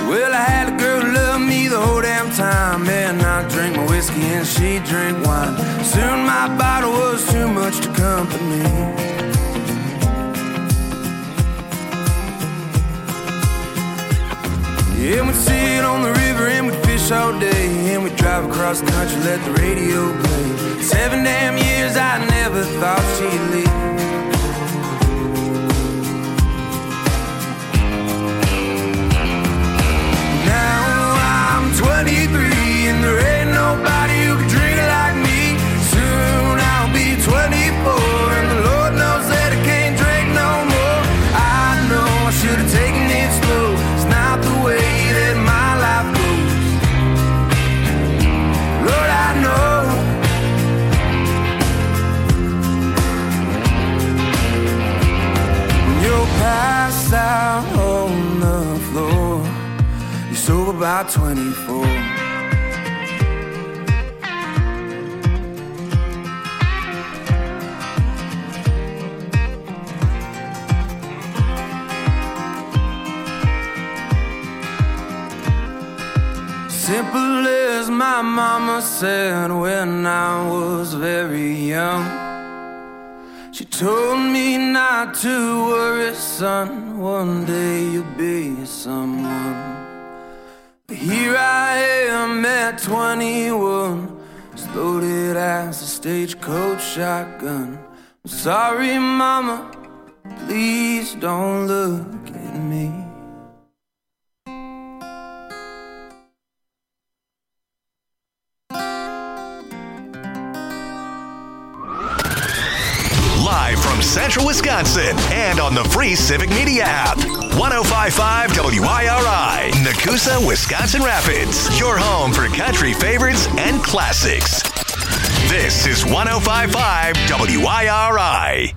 Well, I had a girl who loved me the whole damn time, and I drank my whiskey and she drank wine. Soon my bottle was too much to comfort me. Yeah, we'd sit on the river and we'd fish all day, and we'd drive across the country, let the radio play. 7 damn years I never thought she'd leave. Now I'm 23 and there ain't nobody who can drink like me. Soon I'll be 24 and the Lord knows that I can't drink no more. I know I should have taken it slow. It's not the way that my life goes. Lord, I know. When you're passed out on the floor, you're sober by 24. Simple as my mama said when I was very young. She told me not to worry, son, one day you'll be someone. But here I am at 21, as loaded as a stagecoach shotgun. I'm sorry, mama, please don't look at me. Live from Central Wisconsin and on the free Civic Media app. 105.5 WIRI, Nakusa, Wisconsin Rapids. Your home for country favorites and classics. This is 105.5 WIRI.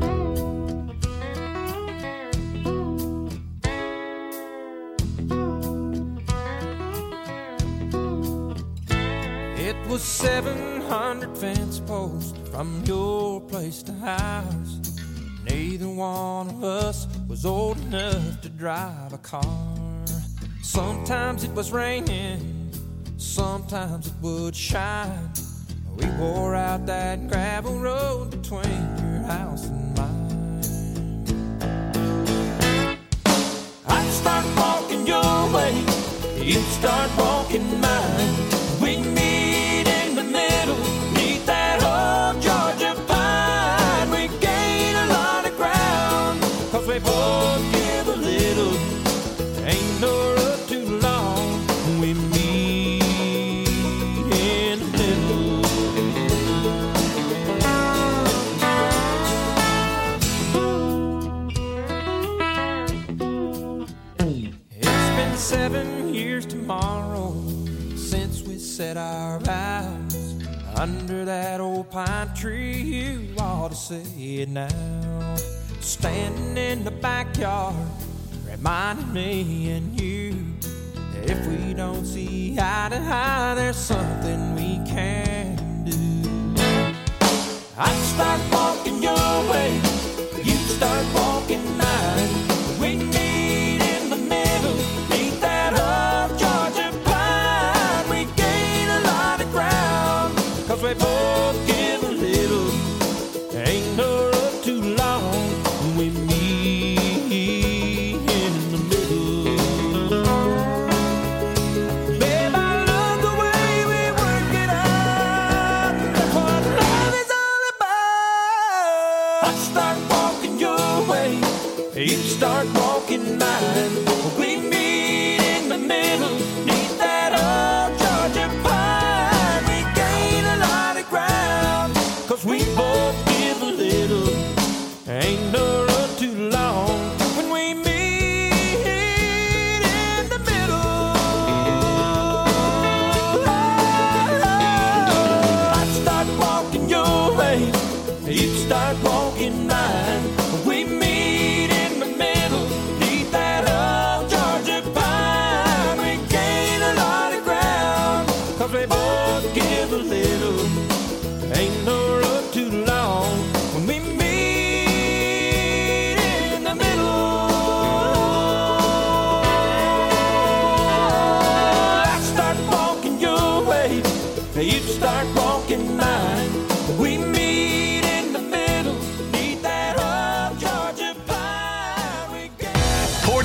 It was 700 fence posts from your place to ours. Neither one of us was old enough to drive a car. Sometimes it was raining, sometimes it would shine. We wore out that gravel road between your house and mine. I'd start walking your way, you'd start walking mine. We meet in the middle, meet that old Georgia pine. We gain a lot of ground, 'cause we both give a little. Ain't no road too long, we meet in the middle. It's been 7 years tomorrow since we said our vows under that old pine tree. You ought to say it now. Standing in the backyard, reminding me and you, if we don't see eye to eye, there's something we can do. I'd start walking your way, you'd start walking mine. We meet in the middle, meet that old Georgia pine. We gain a lot of ground, 'cause we both give a little. Ain't no road too long, we meet in the middle. Babe, I love the way we work it out. That's what love is all about. I'd start walking your way, you start walking mine. We meet in the middle, neath that old Georgia pine. We gain a lot of ground, 'cause we both give a little. Ain't no road too long when we meet in the middle. I'd start walking your way, you'd start walking mine. We meet in the middle, neath that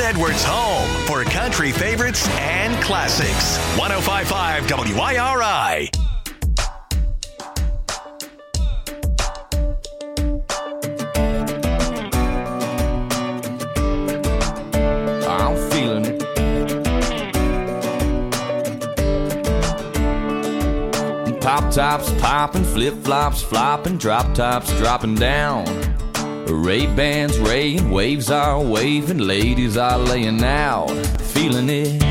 Edwards' home for country favorites and classics. 105.5 WIRI. I'm feeling it. Pop tops popping, flip flops flopping, drop tops dropping down. Ray-Bans raying, waves are waving, ladies are laying out, feeling it.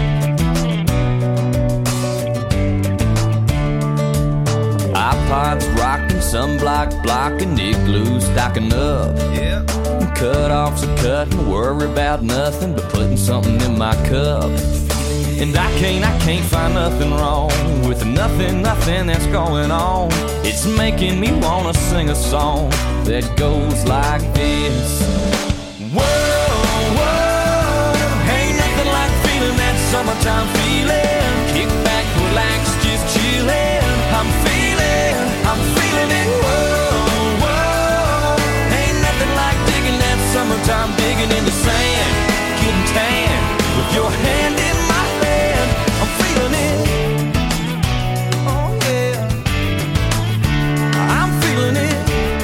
iPods rocking, sunblock blocking, igloo stocking up. Yeah. Cut-offs are cutting, worry about nothing but putting something in my cup. And I can't find nothing wrong with nothing that's going on. It's making me wanna sing a song that goes like this. Whoa, whoa, ain't nothing like feeling that summertime feeling. Kick back, relax, just chillin'. I'm feeling it. Whoa, whoa, ain't nothing like digging that summertime, digging in the sand, getting tan with your hand in my hand. I'm feeling it. Oh yeah, I'm feeling it.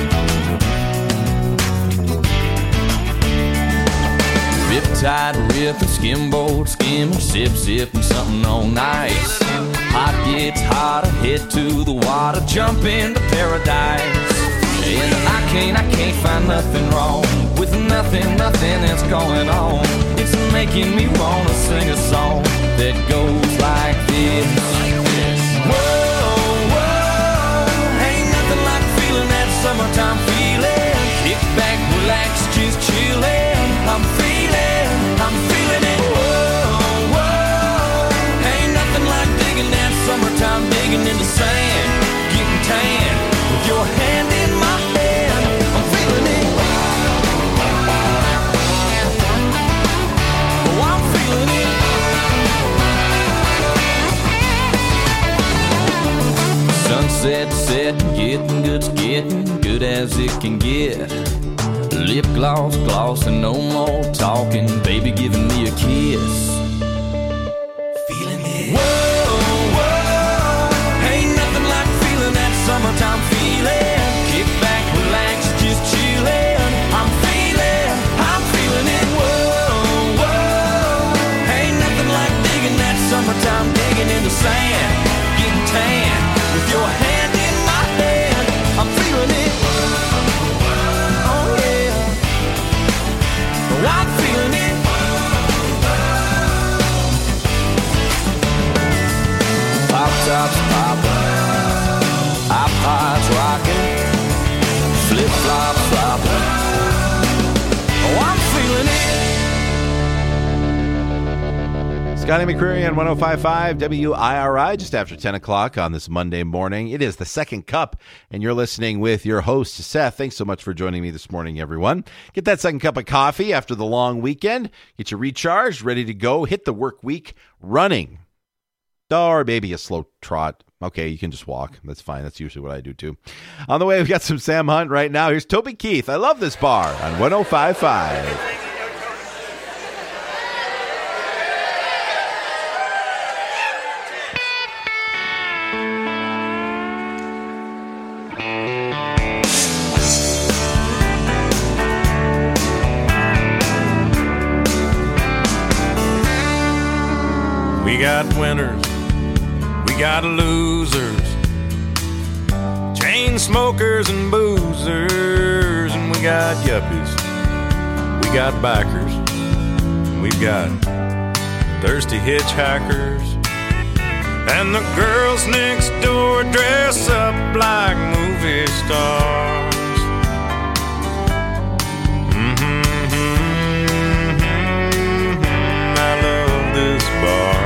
Riptide ripping, skimboard skimming, sipping something on nice. Hot gets hotter, head to the water, jump into paradise. And I can't find nothing wrong with nothing that's going on. It's making me wanna sing a song that goes like this. Whoa, whoa, ain't nothing like feeling that summertime feeling. Kick back, relax, just chillin'. I'm feeling it. Whoa, whoa, ain't nothing like digging that summertime, digging in the sand, getting tan with your hand in my hand. I'm feeling it. Oh, I'm feeling it. Sunset setting, getting good as it can get. Lip gloss, glossing, no more talking, baby giving me a kiss. Feeling it. Whoa, whoa, ain't nothing like feeling that summertime feeling. Kick back, relax, just chillin'. I'm feeling it. Whoa, whoa, ain't nothing like digging that summertime, digging in the sand, getting tan with your hand in my hand. I'm feeling it. I'm feeling it. Pop tops poppin', iPods rockin', flip flops floppin'. Oh, I'm feeling it. Scotty McCreery on 105.5 WIRI, just after 10 o'clock on this Monday morning. It is the second cup, and you're listening with your host, Seth. Thanks so much for joining me this morning, everyone. Get that second cup of coffee after the long weekend. Get you recharged, ready to go. Hit the work week running. Or maybe a slow trot. Okay, you can just walk. That's fine. That's usually what I do, too. On the way, we've got some Sam Hunt right now. Here's Toby Keith. I love this bar on 105.5. We got winners, we got losers, chain smokers and boozers, and we got yuppies, we got bikers, and we've got thirsty hitchhikers, and the girls next door dress up like movie stars. I love this bar.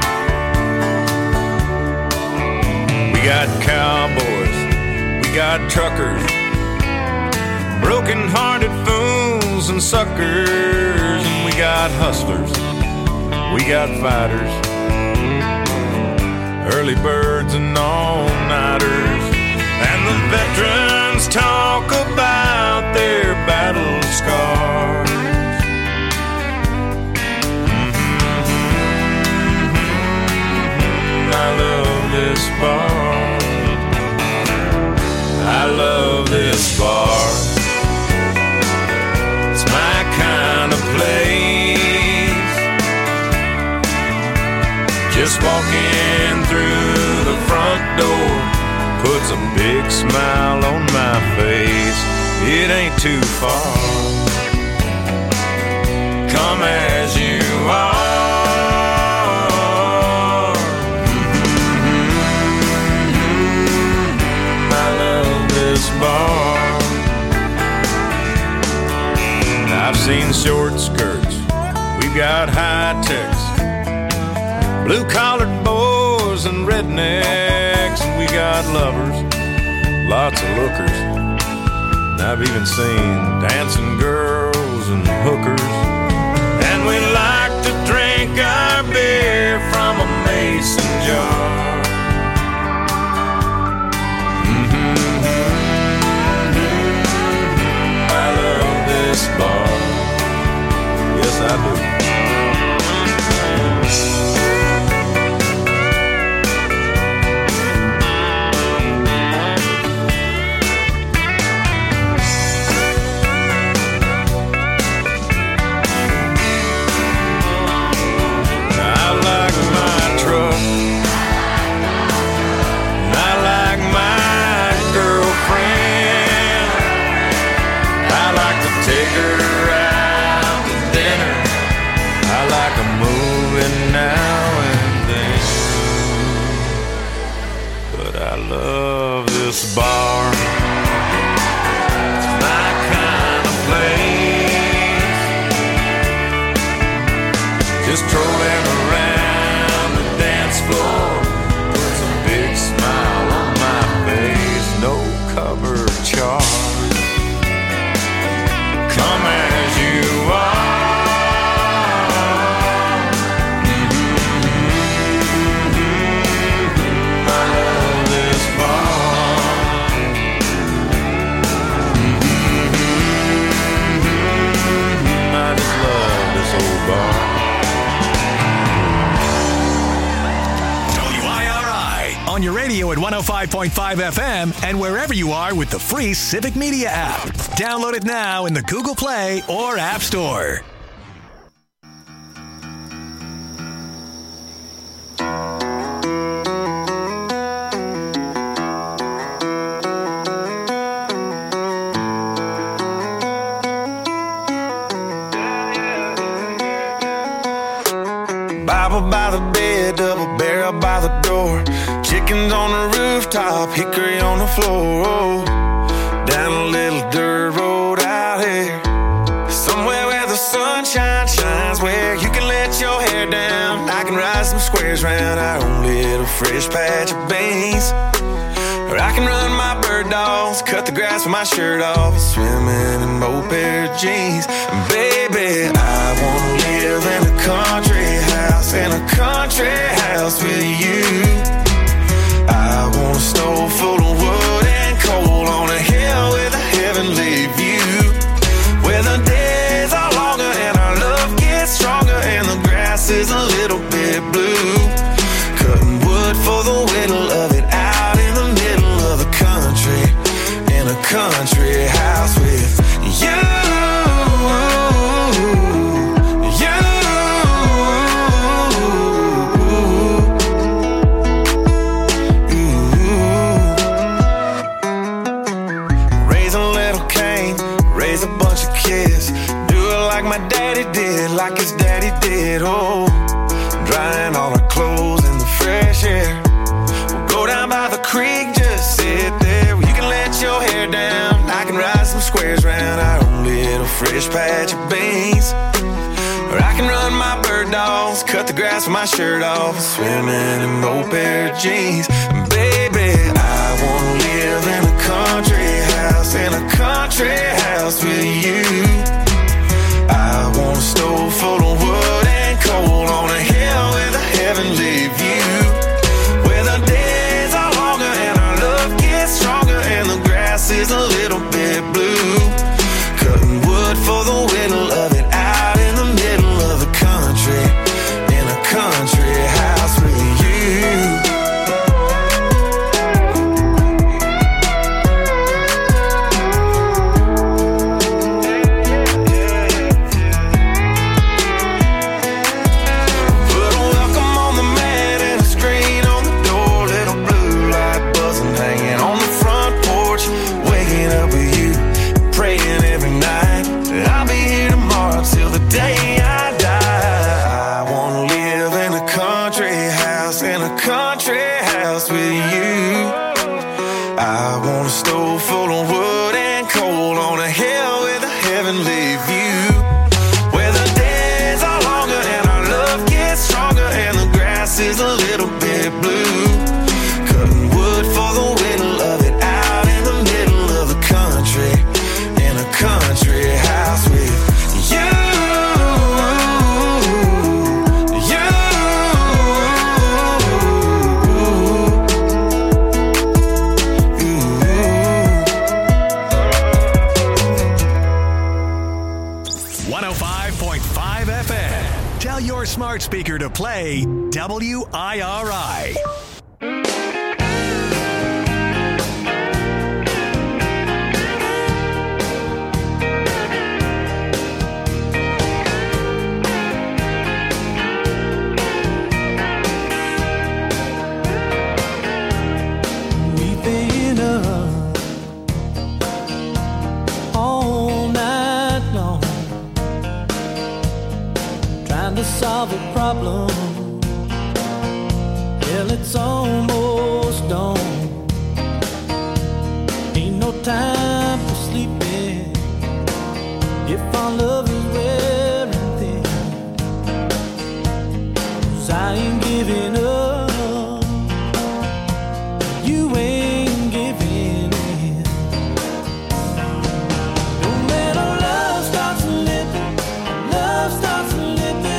We got cowboys, we got truckers, broken-hearted fools and suckers, and we got hustlers, we got fighters, early birds and all-nighters, and the veterans talk about their battle scars. Just walking through the front door puts a big smile on my face. It ain't too far. Come as you are. I love this bar. I've seen short skirts, we've got high techs, blue-collared boys and rednecks, and we got lovers, lots of lookers. And I've even seen dancing girls and hookers. And we like to drink our beer from a mason jar. I love this bar. Yes, I do. Love this bar. It's my kind of place. Just strolling around the dance floor with a big smile on my face. No cover charge. Come as you are. On your radio at 105.5 FM and wherever you are with the free Civic Media app. Download it now in the Google Play or App Store. Bible by the bed, double barrel by the door. Chickens on the rooftop, hickory on the floor. Down a little dirt road out here, somewhere where the sunshine shines, where you can let your hair down. I can ride some squares round our own little fresh patch of beans. Or I can run my bird dogs, cut the grass with my shirt off, swimming in both pair of jeans. And baby, I wanna live in a country house, in a country house with you. I want a stove full of wood and coal on a hill with a heavenly view, where the days are longer and our love gets stronger and the grass is a little bit blue. Cutting wood for the whittle of it out in the middle of the country, in a country house with you. Like his daddy did, oh, drying all our clothes in the fresh air. We'll go down by the creek, just sit there. You can let your hair down, I can ride some squares round our own little fresh patch of beans. Or I can run my bird dogs, cut the grass with my shirt off, swimming in both pair of jeans. And baby, I wanna live in a country house, in a country house with you. I want a stove full of wood and coal on a hill with a heavenly view, where the days are longer and our love gets stronger and the grass is a little bit blue. Cutting wood for the whittle of it out in the middle of the country, in a country house with you. 105.5 FM. Tell your smart speaker to play WIRI. Solve a problem. Hell, it's almost dawn. Ain't no time for sleeping if our love is wearing thin. 'Cause I ain't giving up, you ain't giving in. Don't let our love start slipping, love starts slipping.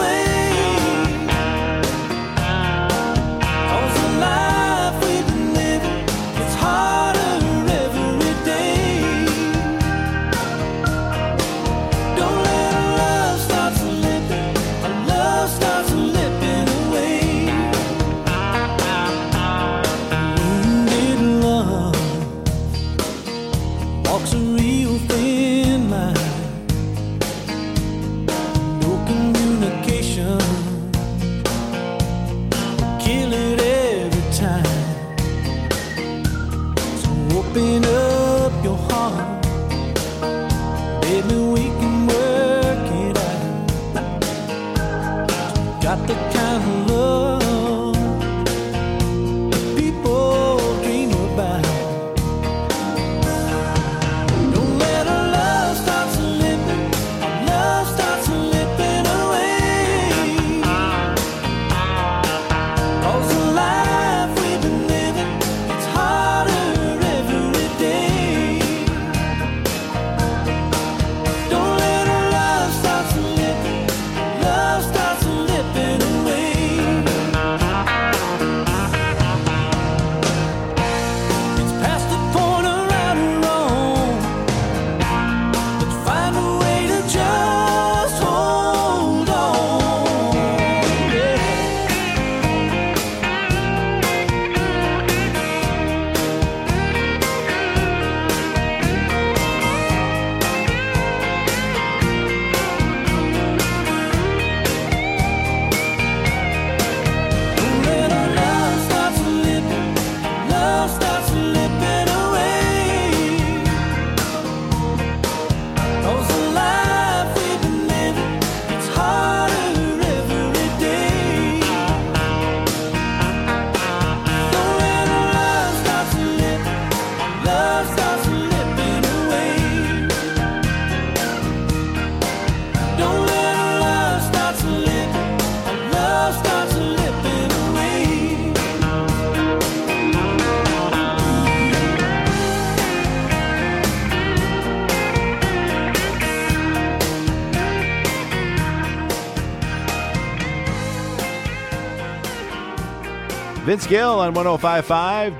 Vince Gill on 105.5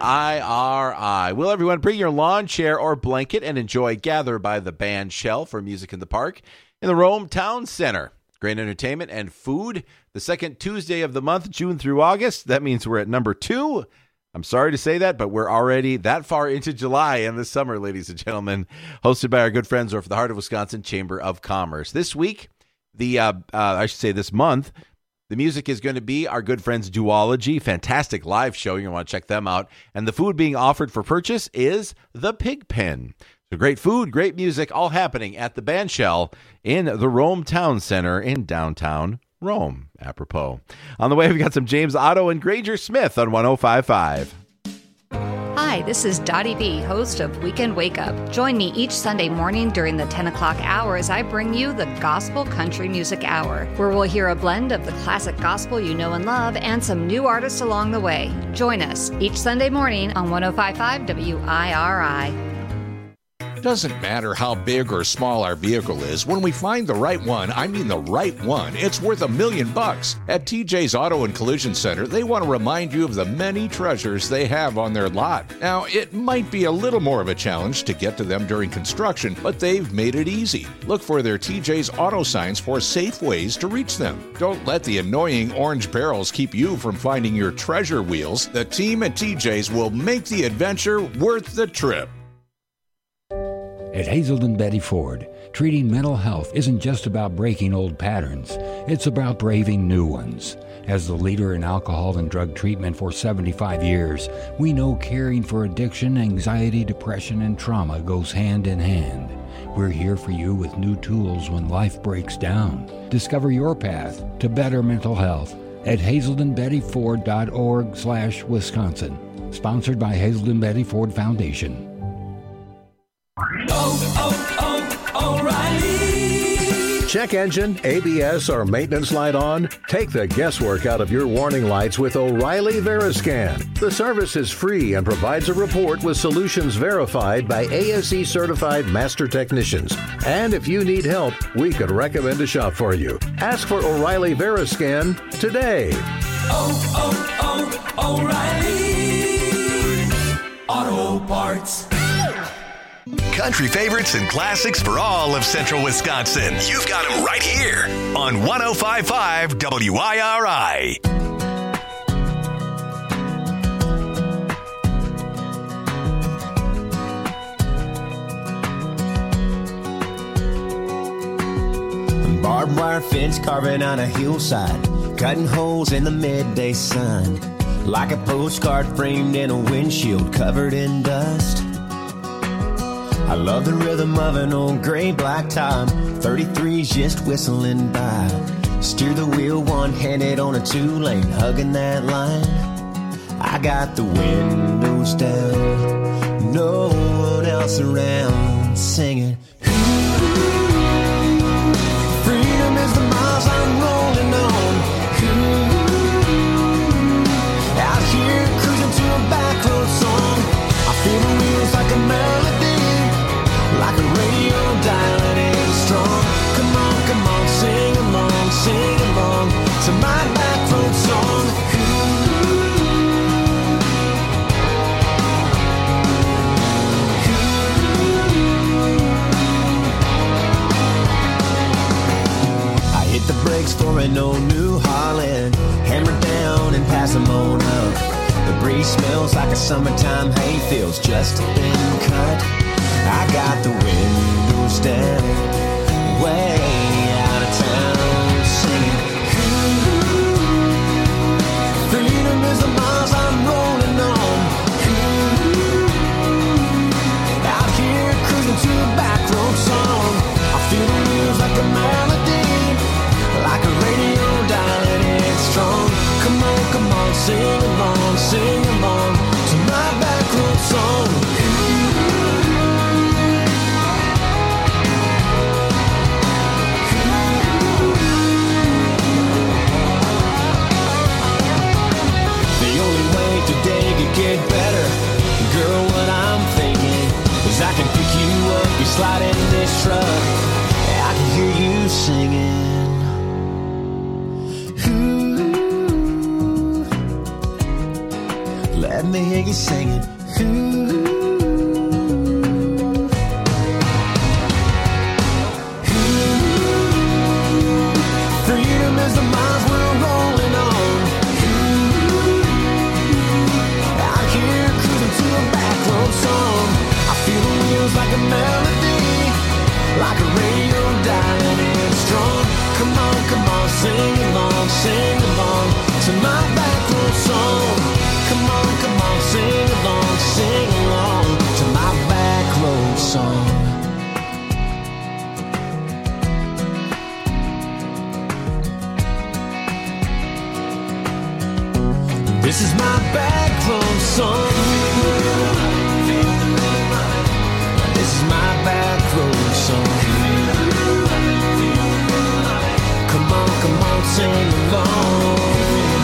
WIRI. Will everyone bring your lawn chair or blanket and enjoy Gather by the Band Shell for music in the park in the Rome Town Center. Great entertainment and food the second Tuesday of the month, June through August. That means we're at number 2. I'm sorry to say that, but we're already that far into July in the summer, ladies and gentlemen. Hosted by our good friends over the Heart of Wisconsin Chamber of Commerce. This week, this month, the music is going to be our good friends Duology. Fantastic live show. You're going to want to check them out. And the food being offered for purchase is the Pig Pen. So great food, great music, all happening at the Band Shell in the Rome Town Center in downtown Rome. Apropos. On the way, we've got some James Otto and Granger Smith on 105.5. Hi, this is Dottie V, host of Weekend Wake Up. Join me each Sunday morning during the 10 o'clock hour as I bring you the Gospel Country Music Hour, where we'll hear a blend of the classic gospel you know and love and some new artists along the way. Join us each Sunday morning on 105.5 WIRI. Doesn't matter how big or small our vehicle is, when we find the right one, I mean the right one, it's worth $1 million. At TJ's Auto and Collision Center, they want to remind you of the many treasures they have on their lot. Now, it might be a little more of a challenge to get to them during construction, but they've made it easy. Look for their TJ's Auto signs for safe ways to reach them. Don't let the annoying orange barrels keep you from finding your treasure wheels. The team at TJ's will make the adventure worth the trip. At Hazelden Betty Ford, treating mental health isn't just about breaking old patterns. It's about braving new ones. As the leader in alcohol and drug treatment for 75 years, we know caring for addiction, anxiety, depression, and trauma goes hand in hand. We're here for you with new tools when life breaks down. Discover your path to better mental health at hazeldenbettyford.org/Wisconsin. Sponsored by Hazelden Betty Ford Foundation. O'Reilly. Check engine, ABS, or maintenance light on? Take the guesswork out of your warning lights with O'Reilly Veriscan. The service is free and provides a report with solutions verified by ASE certified master technicians. And if you need help, we could recommend a shop for you. Ask for O'Reilly Veriscan today. O'Reilly Auto Parts. Country favorites and classics for all of Central Wisconsin. You've got them right here on 105.5 WIRI. Barbed wire fence carving on a hillside, cutting holes in the midday sun, like a postcard framed in a windshield covered in dust. I love the rhythm of an old gray black top, 33's just whistling by. Steer the wheel one-handed on a two-lane, hugging that line. I got the windows down, no one else around, singing. Freedom is the miles I'm rolling on. Out here cruising to a back road song. I feel the wheels like a melody, like a radio dialing in strong. Come on, sing along to my back road song. I hit the brakes for an old New Holland, hammer down and pass them on up. The breeze smells like a summertime hayfield's just been cut. I got the windows down, way out of town, singing. Freedom is the miles I'm rolling on. Out here cruising to a back road song. I feel the wheels like a melody, like a radio dialing in strong. Come on, sing along to my back road song. Today could get better. Girl, what I'm thinking is I can pick you up, you slide in this truck, I can hear you singing. Ooh, let me hear you singing. Ooh. Freedom is the miles we're rolling on. Song. I feel the wheels like a melody, like a radio dialing in strong. Come on, sing along to my back road song. Come on, sing along to my back road song. This is my back road song. This is my back road song. Come on, sing along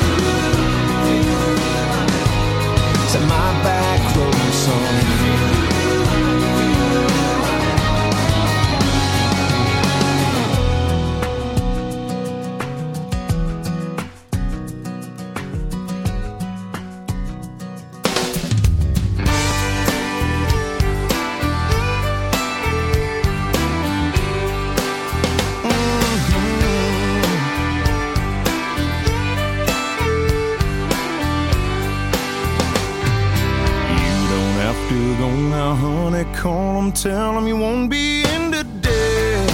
to my back road song. him, tell him you won't be in today.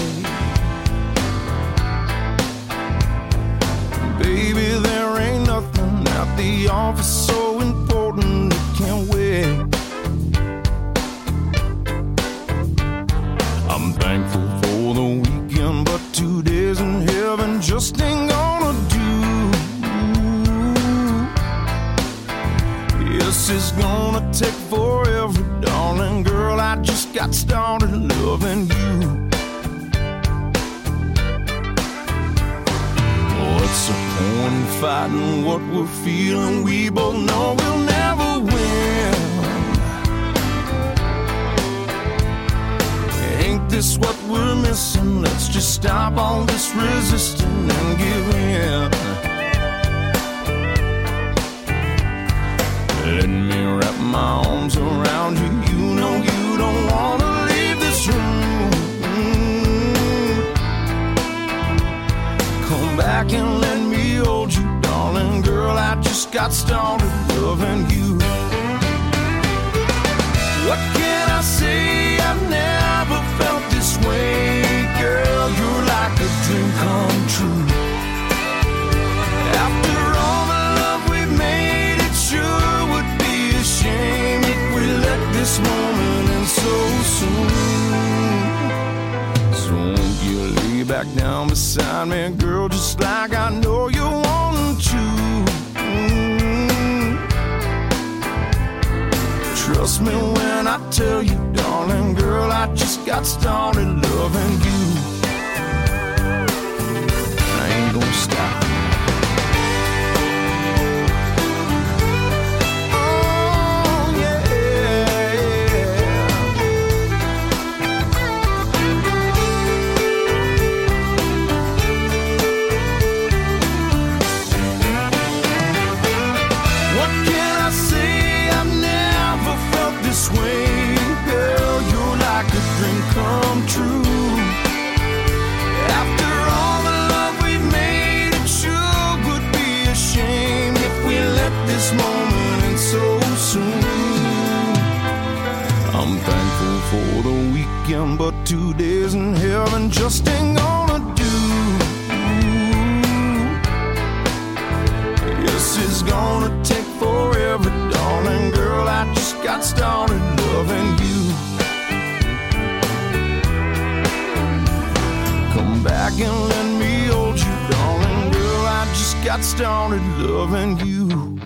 Baby, there ain't nothing at the office so important it can't wait. I'm thankful for the weekend, but 2 days in heaven just ain't gonna do. This is gonna take forever, darling girl. I just got started loving you. What's the point in fighting what we're feeling? We both know we'll never win. Ain't this what we're missing? Let's just stop all this resisting and give in. Let me wrap my arms around you. You know you don't want to leave this room. Come back and let me hold you, darling girl. I just got started loving you. What can I say? I've never felt this way. Girl, you're like a dream come true. After all the love we've made, it sure would be a shame if we let this moment end so soon. So won't you lay back down beside me, girl, just like I know you want to. Trust me when I tell you, darling girl, I just got started loving you. I ain't gonna stop. Come true. After all the love we've made, it sure would be a shame if we let this moment end so soon. I'm thankful for the weekend, but 2 days in heaven just ain't gonna do. This is gonna take forever, darling girl. I just got started loving you. Come back and let me hold you, darling girl. I just got started loving you.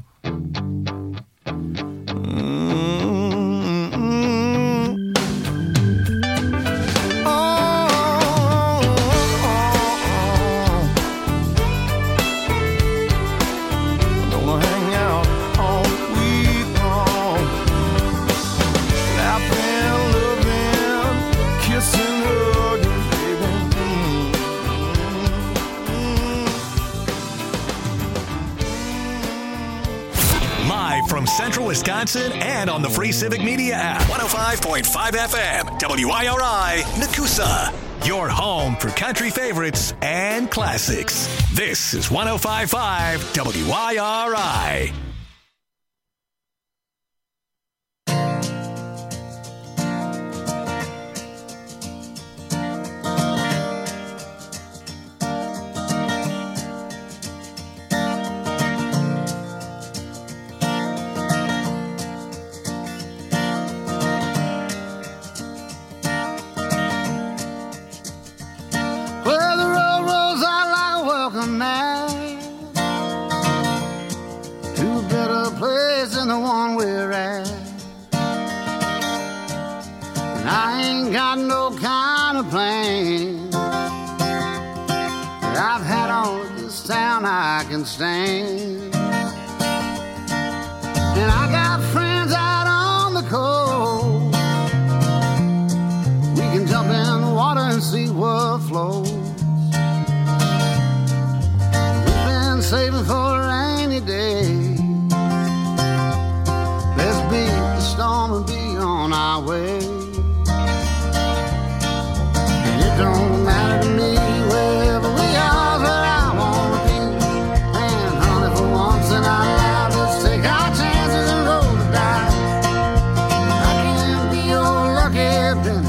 From Central Wisconsin and on the free Civic Media app. 105.5 FM, WIRI, Nakusa. Your home for country favorites and classics. This is 105.5 WIRI. I can stand. And I got friends out on the coast. We can jump in the water and see what flows. We've been saving for a rainy day. Let's beat the storm and be on our way. And it don't matter to me wherever we are. Let's take our chances and roll the dice. I can be your lucky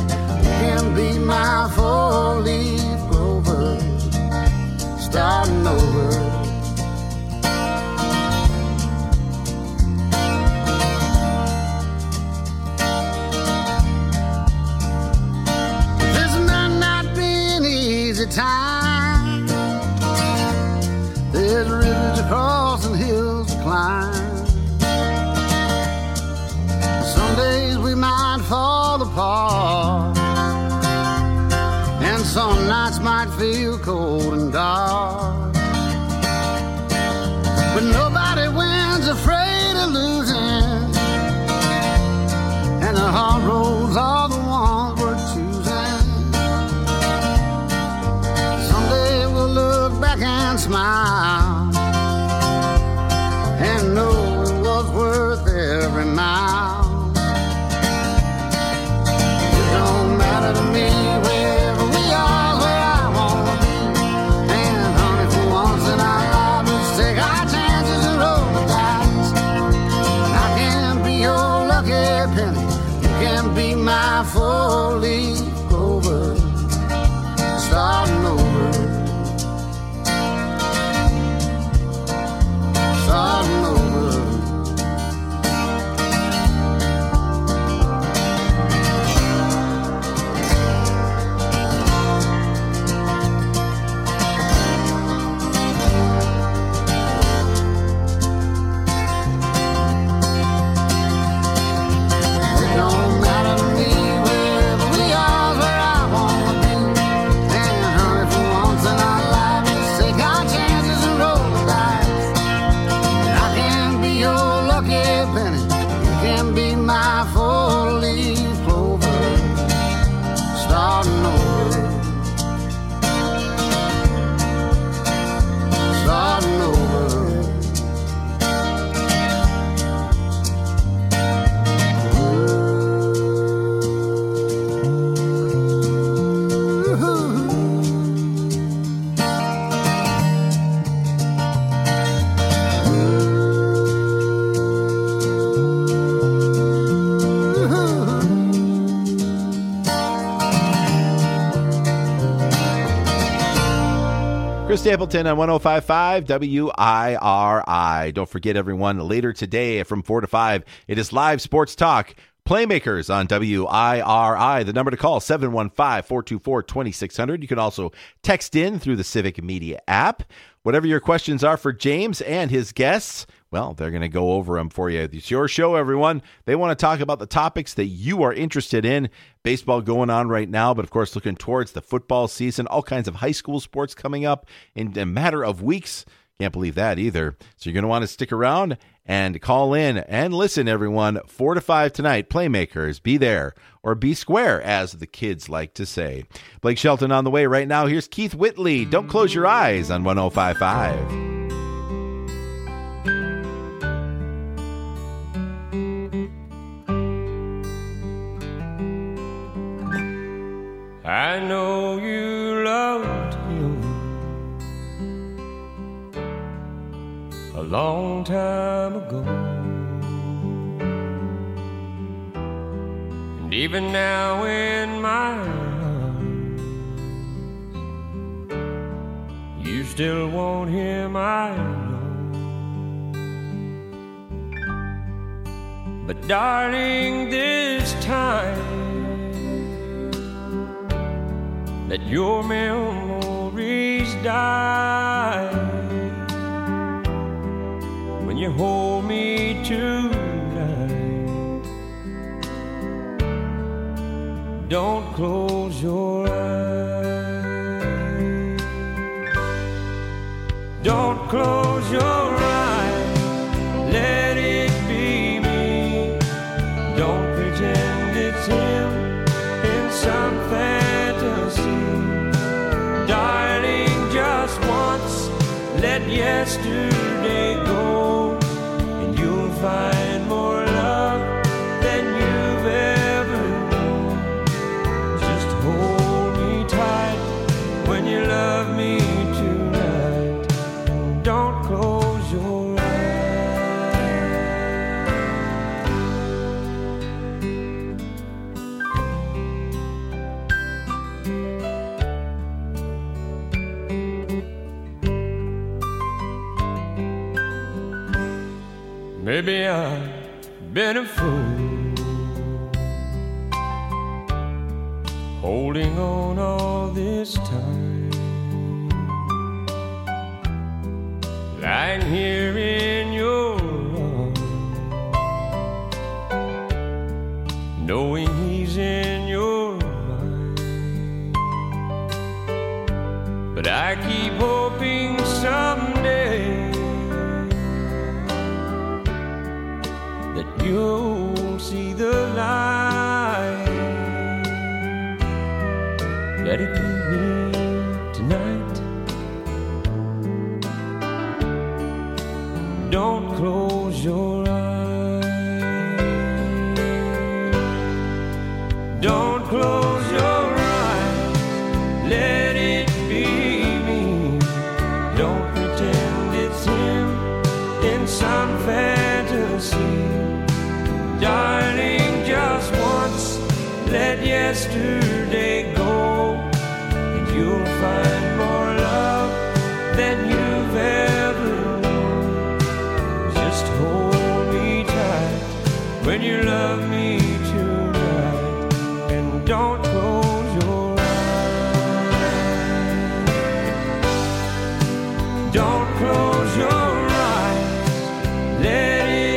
over. This might not be an easy time. There's rivers to cross and hills to climb. Some days we might fall apart, and some nights might feel cold and dark. But nobody wins afraid of losing, and the hard roads are the ones we're choosing. Someday we'll look back and smile and know it was worth every mile. It don't matter to me wherever we are, where I wanna be. And honey, for once in our lives, let's take our chances and roll the dice. I can be your lucky penny, you can be my four-leaf clover, starting over, starting over. It don't matter to me wherever we are, where I wanna be. And honey, for once in our lives, let's take our chances and roll the dice. I can be your lucky penny, you can be my four-leaf clover, starting over, starting over. Chris Stapleton on 105.5 WIRI. Don't forget, everyone, later today from 4 to 5, it is live sports talk. Playmakers on WIRI. The number to call, 715-424-2600. You can also text in through the Civic Media app. Whatever your questions are for James and his guests, well, they're going to go over them for you. It's your show, everyone. They want to talk about the topics that you are interested in. Baseball going on right now, but of course looking towards the football season. All kinds of high school sports coming up in a matter of weeks. Can't believe that either. So you're going to want to stick around and call in and listen, everyone. 4 to 5 tonight. Playmakers, be there or be square, as the kids like to say. Blake Shelton on the way right now. Here's Keith Whitley. Don't close your eyes on 105.5. I know you loved him a long time ago, and even now in my arms, you still want him, I know. But darling, this time let your memories die. When you hold me tonight, don't close your eyes. Don't close your eyes, let it be me. Don't pretend it's him in some fantasy. Darling, just once, let yesterday go, and you'll find more love than you've ever known. Just hold me tight when you love me tonight. Don't close your eyes. Maybe I've been a fool, holding on all this time, lying here in your arms, knowing he's in your mind. But I keep hoping someday that you'll see the light. Let it be me tonight. Don't close your eyes. Don't close your eyes. Let it be me. Don't pretend it's him in some fantasy. Darling, just once, let yesterday go, and you'll find more love than you've ever known. Just hold me tight when you love me tonight, and don't close your eyes. Don't close your eyes. Let it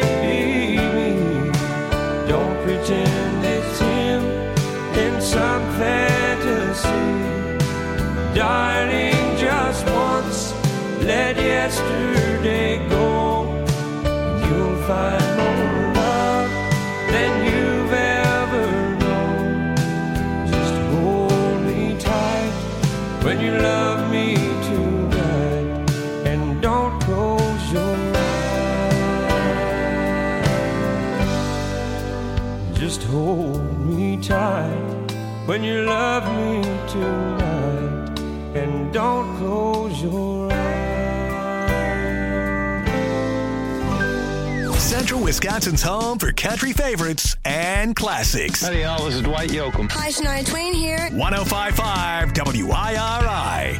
pretend it's him in some fantasy. Darling, just once, let yesterday go, and you'll find more love than you've ever known. Just hold me tight when you love me tonight, and don't close your eyes. Just hold me tight when you love me tonight, and don't close your eyes. Central Wisconsin's home for country favorites and classics. Howdy, y'all. This is Dwight Yoakam. Hi, Shania Twain here. 105.5 WIRI.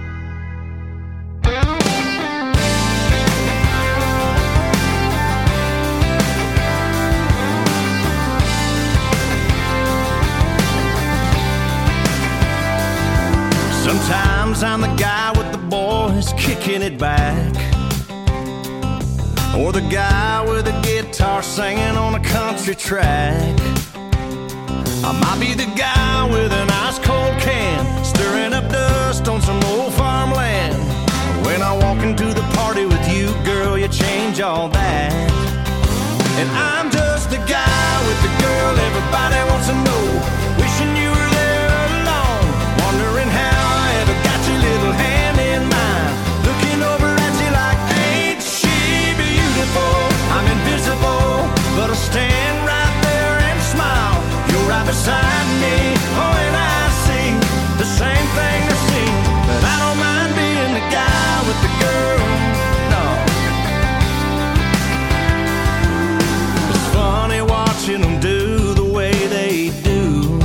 Sometimes I'm the guy with the boys kicking it back, or the guy with a guitar singing on a country track. I might be the guy with an ice cold can, stirring up dust on some old farmland. When I walk into the party with you, girl, you change all that. And I'm just the guy with the girl everybody wants to know, wishing you were there alone, wondering how I ever got your little hand in mine, looking over at you like, ain't she beautiful? I'm invisible, but I'll stand right there and smile. You're right beside me, oh, and I see the same thing they see. But I don't mind being the guy with the girl, no. It's funny watching them do the way they do.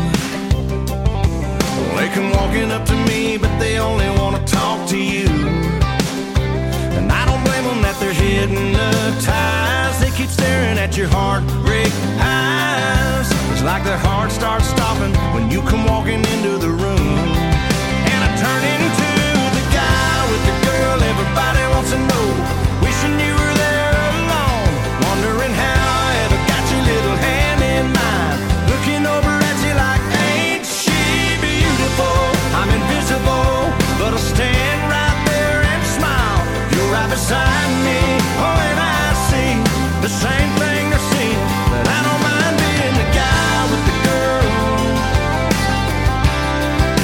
They come walking up to me, but they only want to talk to you. And I don't blame them that they're hypnotized. They keep staring at your heartbreak eyes. It's like their heart starts stopping when you come walking into the room. And I turn into the guy with the girl everybody wants to know, wishing you were there alone, wondering how I ever got your little hand in mine, looking over at you like, ain't she beautiful? I'm invisible, but I'll stand right there and smile. You're right beside me, oh, and I see the same thing they see. But I don't mind being the guy with the girl.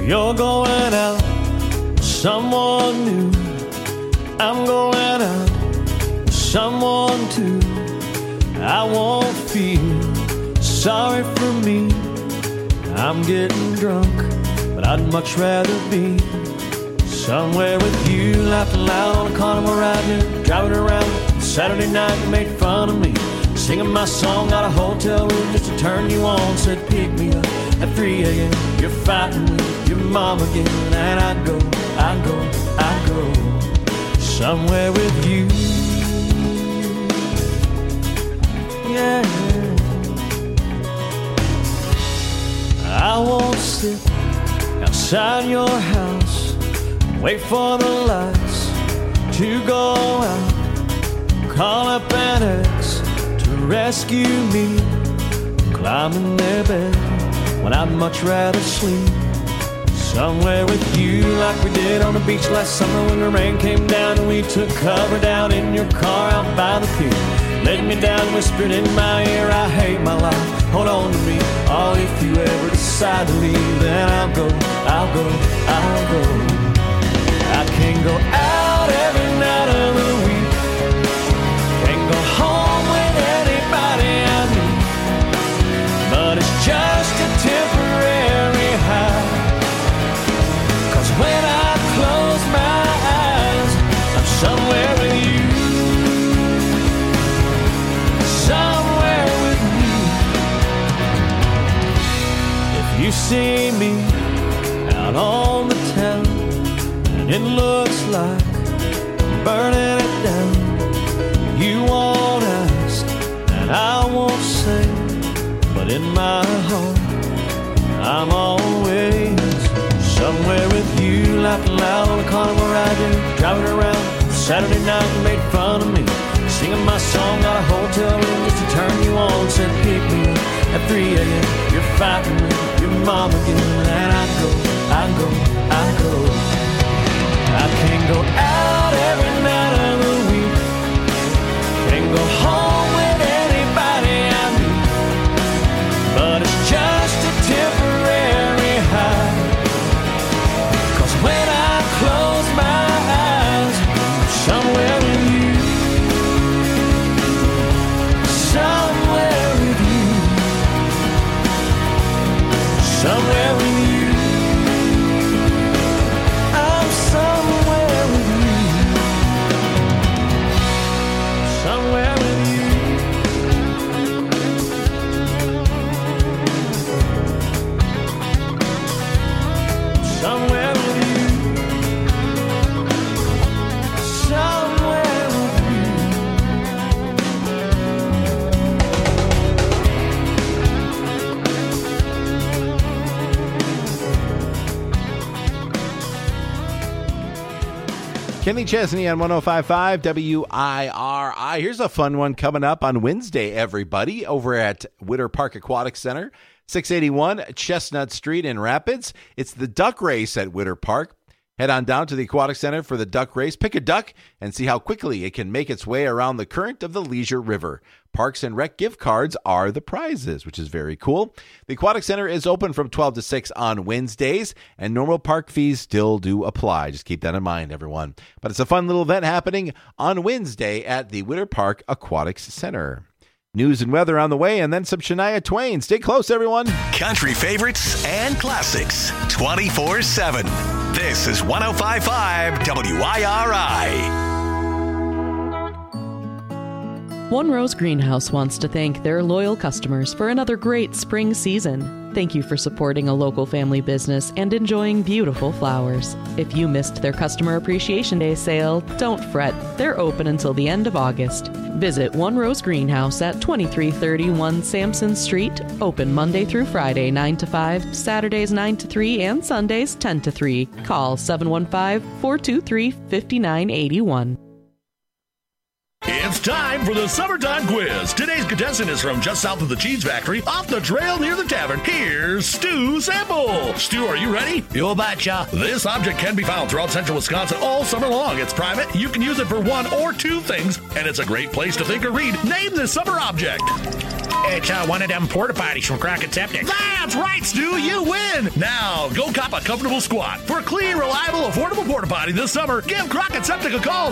You're going out with someone new. I'm going out with someone too. I won't feel sorry for me. I'm getting drunk, but I'd much rather be somewhere with you, laughing loud on a carnival ride, driving around Saturday night. You made fun of me, singing my song out of a hotel room just to turn you on. Said pick me up at 3 a.m. You're fighting with your mom again, and I go somewhere with you. Yeah, I won't sit outside your house, wait for the lights to go out, call up an ex to rescue me, climb in their bed when I'd much rather sleep somewhere with you, like we did on the beach last summer when the rain came down and we took cover down in your car out by the pier. Laid me down, whispered in my ear, I hate my life, hold on to me. Oh, if you ever decide to leave, then I'll go. I can go out every night of the week, can go home with anybody I meet, but it's just a temporary high. 'Cause when I close my eyes, I'm somewhere with you. Somewhere with you. If you see me out on the town and it looks like I'm burning it down, you won't ask and I won't say, but in my heart I'm always somewhere with you, laughing loud on a carnival ride, driving around Saturday night. You made fun of me, singing my song out of a hotel room just to turn you on. Said pick me up at 3 a.m. You're fighting with your mom again, and I go. I can go out every night of the week, can go home with anybody I meet, but it's just a temporary high. 'Cause when I close my eyes, I'm somewhere with you. Somewhere with you. Somewhere with you. I'm somewhere with you. Somewhere with you. Somewhere with you. Somewhere with you. Kenny Chesney on 105.5 WIRI. Here's a fun one coming up on Wednesday, everybody, over at Witter Park Aquatic Center, 681 Chestnut Street in Rapids. It's the duck race at Witter Park. Head on down to the Aquatic Center for the duck race. Pick a duck and see how quickly it can make its way around the current of the Leisure River. Parks and Rec gift cards are the prizes, which is very cool. The Aquatic Center is open from 12 to 6 on Wednesdays, and normal park fees still do apply. Just keep that in mind, everyone. But it's a fun little event happening on Wednesday at the Witter Park Aquatic Center. News and weather on the way, and then some Shania Twain. Stay close, everyone. Country favorites and classics 24/7. This is 105.5 WIRI. One Rose Greenhouse wants to thank their loyal customers for another great spring season. Thank you for supporting a local family business and enjoying beautiful flowers. If you missed their Customer Appreciation Day sale, don't fret. They're open until the end of August. Visit One Rose Greenhouse at 2331 Sampson Street, open Monday through Friday 9 to 5, Saturdays 9 to 3, and Sundays 10 to 3. Call 715-423-5981. It's time for the Summertime Quiz. Today's contestant is from just south of the Cheese Factory, off the trail near the tavern. Here's Stu Sample. Stu, are you ready? You betcha. This object can be found throughout central Wisconsin all summer long. It's private. You can use it for one or two things, and it's a great place to think or read. Name this summer object. It's one of them porta potties from Crockett Septic. That's right, Stu. You win. Now, go cop a comfortable squat. For a clean, reliable, affordable porta potty this summer, give Crockett Septic a call,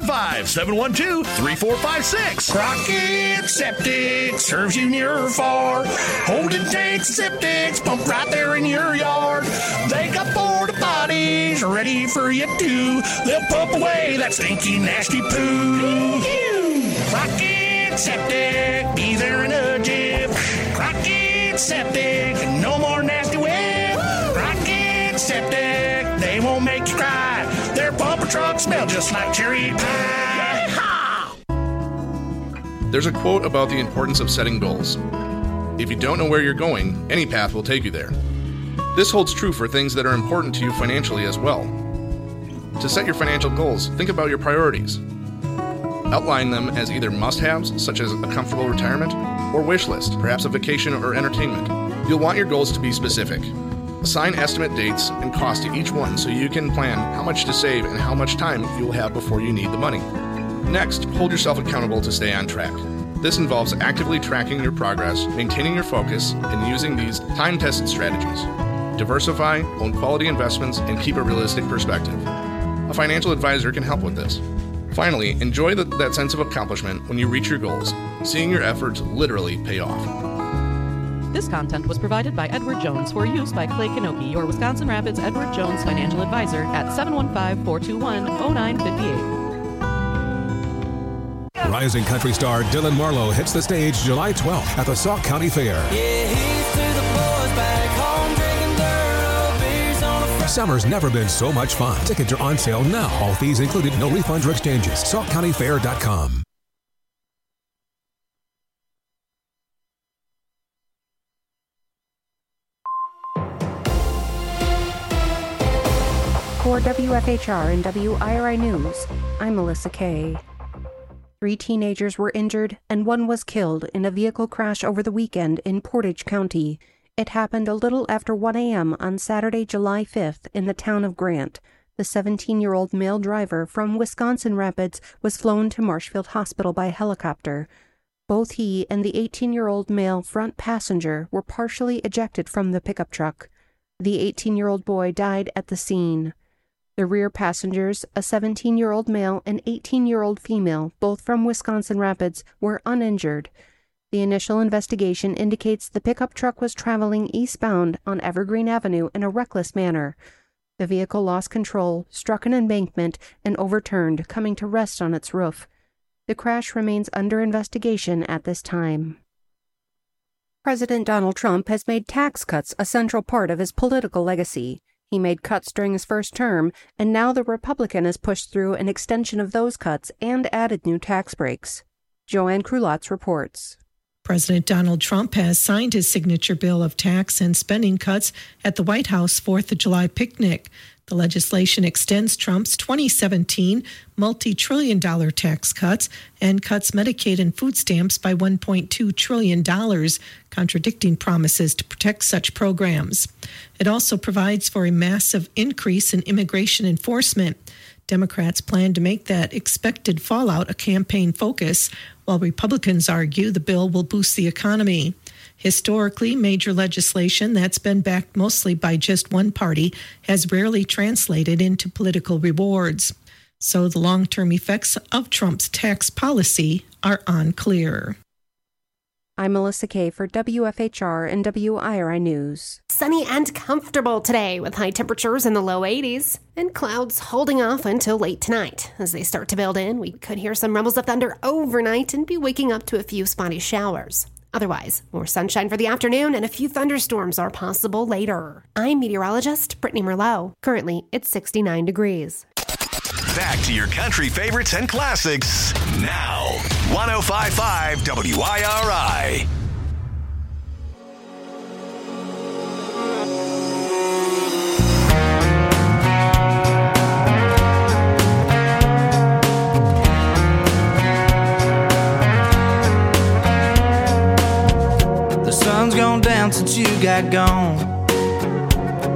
715-712-3456. Crockett Septic serves you near or far. Holding tanks, septics, pump right there in your yard. They got porta potties ready for you too. They'll pump away that stinky, nasty poo. Crockett Septic, be there in a jiff. Crockett Septic, no more nasty whip. Crockett Septic, they won't make you cry. Their bumper trucks smell just like cherry pie. There's a quote about the importance of setting goals. If you don't know where you're going, any path will take you there. This holds true for things that are important to you financially as well. To set your financial goals, think about your priorities. Outline them as either must-haves, such as a comfortable retirement, or wish list, perhaps a vacation or entertainment. You'll want your goals to be specific. Assign estimate dates and cost to each one so you can plan how much to save and how much time you will have before you need the money. Next, hold yourself accountable to stay on track. This involves actively tracking your progress, maintaining your focus, and using these time-tested strategies. Diversify, own quality investments, and keep a realistic perspective. A financial advisor can help with this. Finally, enjoy that sense of accomplishment when you reach your goals, seeing your efforts literally pay off. This content was provided by Edward Jones for use by Clay Kanoki, your Wisconsin Rapids Edward Jones financial advisor at 715-421-0958. Rising country star Dylan Marlowe hits the stage July 12th at the Sauk County Fair. Summer's never been so much fun. Tickets are on sale now. All fees included, no refunds or exchanges. SaukCountyFair.com. For WFHR and WIRI News, I'm Melissa Kay. 3 teenagers were injured and 1 was killed in a vehicle crash over the weekend in Portage County. It happened a little after 1 a.m. on Saturday, July 5th in the town of Grant. The 17-year-old male driver from Wisconsin Rapids was flown to Marshfield Hospital by helicopter. Both he and the 18-year-old male front passenger were partially ejected from the pickup truck. The 18-year-old boy died at the scene. The rear passengers, a 17-year-old male and 18-year-old female, both from Wisconsin Rapids, were uninjured. The initial investigation indicates the pickup truck was traveling eastbound on Evergreen Avenue in a reckless manner. The vehicle lost control, struck an embankment, and overturned, coming to rest on its roof. The crash remains under investigation at this time. President Donald Trump has made tax cuts a central part of his political legacy. He made cuts during his first term, and now the Republican has pushed through an extension of those cuts and added new tax breaks. Joanne Krulotz reports. President Donald Trump has signed his signature bill of tax and spending cuts at the White House 4th of July picnic. The legislation extends Trump's 2017 multi-trillion-dollar tax cuts and cuts Medicaid and food stamps by $1.2 trillion, contradicting promises to protect such programs. It also provides for a massive increase in immigration enforcement. Democrats plan to make that expected fallout a campaign focus, while Republicans argue the bill will boost the economy. Historically, major legislation that's been backed mostly by just one party has rarely translated into political rewards. So the long-term effects of Trump's tax policy are unclear. I'm Melissa Kay for WFHR and WIRI News. Sunny and comfortable today with high temperatures in the low 80s and clouds holding off until late tonight. As they start to build in, we could hear some rumbles of thunder overnight and be waking up to a few spotty showers. Otherwise, more sunshine for the afternoon and a few thunderstorms are possible later. I'm meteorologist Brittany Merlot. Currently, it's 69 degrees. Back to your country favorites and classics now. 105.5 WIRI. The sun's gone down since you got gone.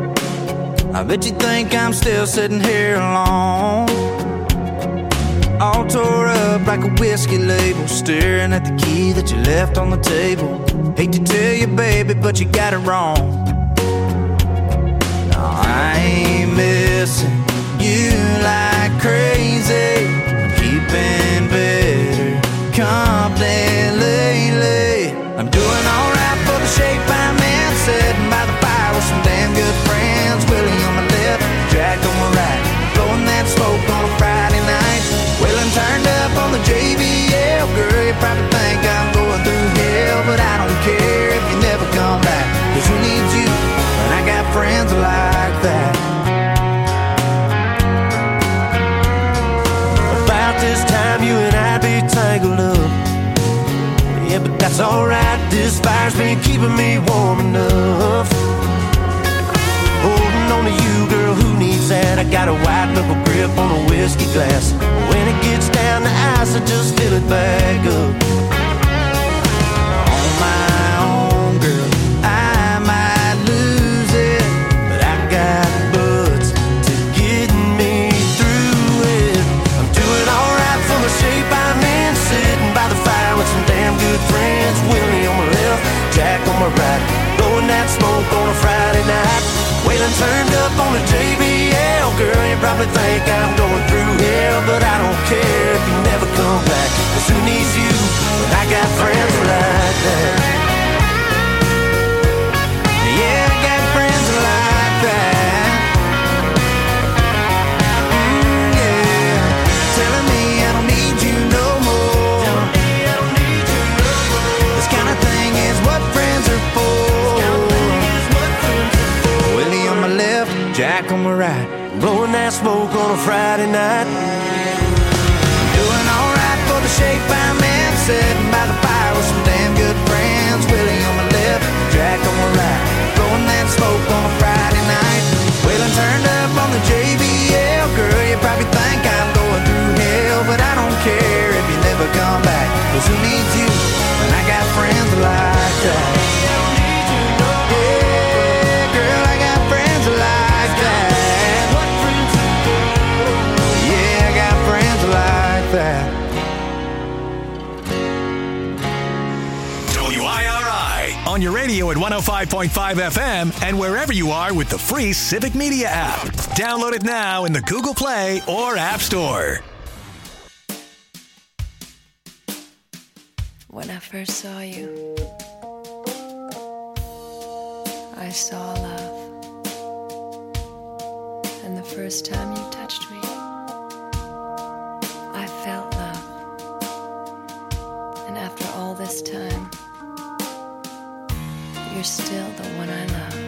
I bet you think I'm still sitting here alone. All all tore up like a whiskey label, staring at the key that you left on the table. Hate to tell you, baby, but you got it wrong. No, I ain't missing you like crazy. I'm keeping better company lately. I'm doing alright for the shape I'm in, sitting by the fire with some damn good friends. Willie on my left, Jack on my right, blowing that smoke on a Friday night. Wheeling turned up on the JBL. Girl, you probably think I'm going through hell, but I don't care if you never come back, 'cause who needs you when I got friends like that? About this time you and I'd be tangled up. Yeah, but that's alright, this fire's been keeping me warm enough. Holding on to you, girl, who needs that? I got a white knuckle grip on a whiskey glass. When it gets down to ice, I just fill it back up. On my own, girl, I might lose it, but I got buds to get me through it. I'm doing alright for the shape I'm in, sitting by the fire with some damn good friends. Willie on my left, Jack on my right, blowing that smoke on a Friday night. Waylon turned up on the JBL. Girl, you probably think I'm going through hell, but I don't care if you never come back, 'cause who needs you when I got friends like that? Yeah, I got friends like that. Yeah, telling me I don't need you no more. This kind of thing is what friends are for. Willie on my left, Jack on my right, blowing that smoke on a Friday night. Doing alright for the shape I'm in, sitting by the fire with some damn good friends. Willie on my left, Jack on my right, blowing that smoke on a Friday night. Waylon turned up on the JBL. Girl, you probably think I'm going through hell, but I don't care if you never come back, 'cause who needs you when I got friends like that? WIRI on your radio at 105.5 FM and wherever you are with the free Civic Media app. Download it now in the Google Play or App Store. When I first saw you, I saw love. And the first time you touched me, I felt love. And after all this time, you're still the one I love.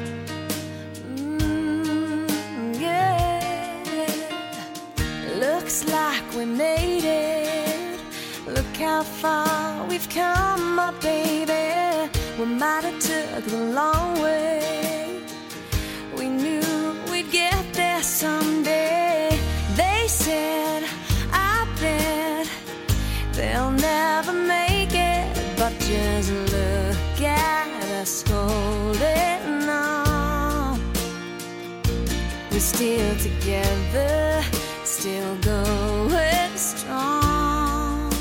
Yeah. Looks like we made it. Look how far we've come, my baby. We might have took the long way. We knew we'd get there someday. They said, I bet they'll never make it, but just look at us holding on. We're still together, still going strong.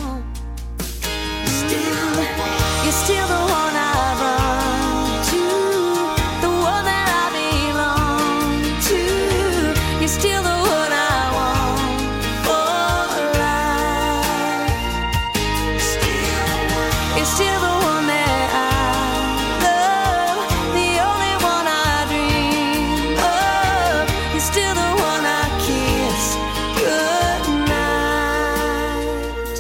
You're still the one I run to, the one that I belong to. You're still the one I want for life. You're still the one that I love, the only one I dream of. You're still the one I kiss goodnight.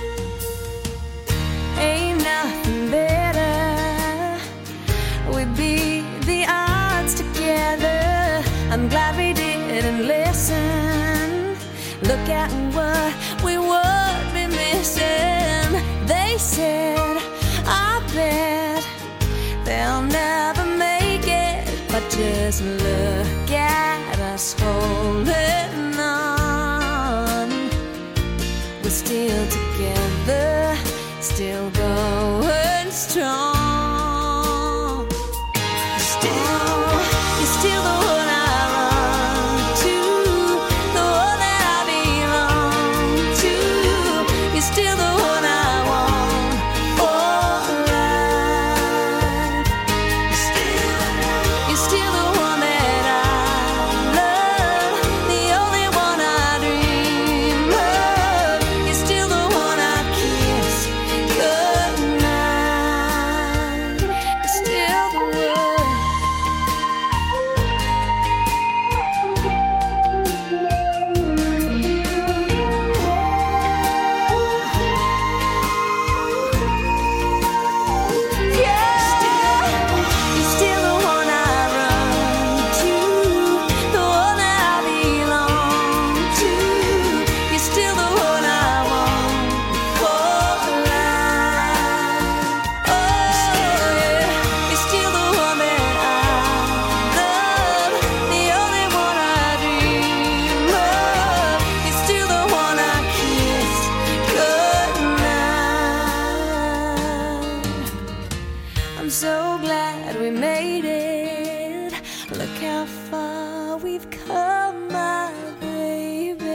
Ain't nothing better. We beat the odds together. I'm glad we didn't listen. Look at what we would be missing. They said, I bet they'll never make it, but just look at us holding on. We're still together, still going strong. You're still the one I run to, the one that I belong to. you've come, my baby.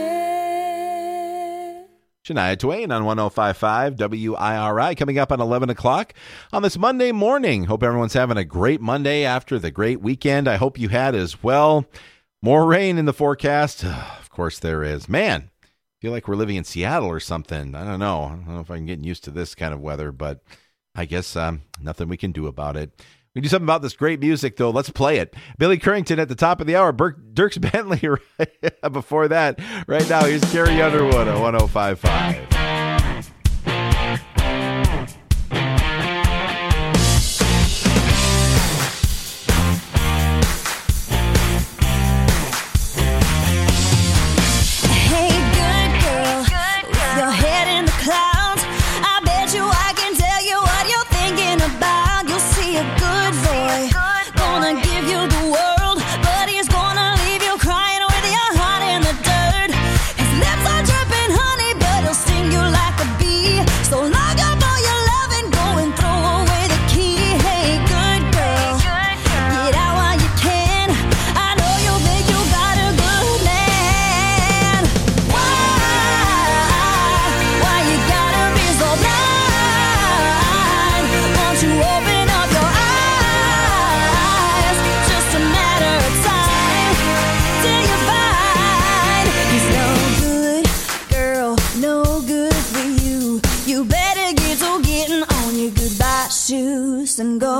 Shania Twain on 105.5 WIRI coming up on 11 o'clock on this Monday morning. Hope everyone's having a great Monday after the great weekend. I hope you had as well. More rain in the forecast. Of course there is. Man, I feel like we're living in Seattle or something. I don't know if I'm getting used to this kind of weather, but I guess nothing we can do about it. We do something about this great music, though. Let's play it. Billy Currington at the top of the hour. Dierks Bentley right before that. Right now, here's Carrie Underwood at 105.5. And go